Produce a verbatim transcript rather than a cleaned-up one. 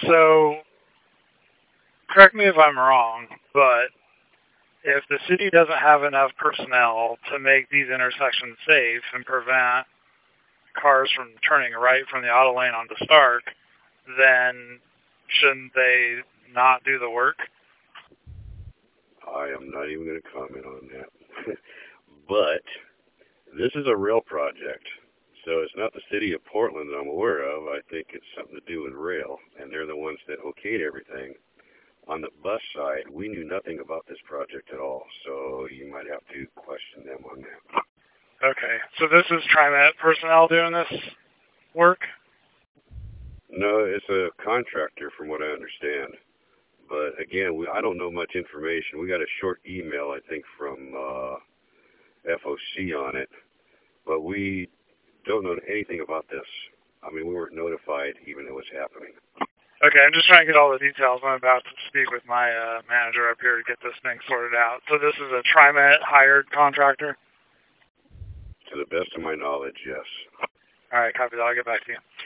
So, correct me if I'm wrong, but if the city doesn't have enough personnel to make these intersections safe and prevent cars from turning right from the auto lane onto Stark, then shouldn't they not do the work? I am not even going to comment on that. But this is a rail project. So it's not the city of Portland that I'm aware of. I think it's something to do with rail, and they're the ones that okayed everything. On the bus side, we knew nothing about this project at all, so you might have to question them on that. Okay, so this is TriMet personnel doing this work? No, it's a contractor from what I understand. But again, we, I don't know much information. We got a short email, I think, from uh, F O C on it, but we don't know anything about this. I mean, we weren't notified even it was happening. Okay, I'm just trying to get all the details. I'm about to speak with my uh, manager up here to get this thing sorted out. So this is a TriMet hired contractor? To the best of my knowledge, yes. All right, copy that. I'll get back to you.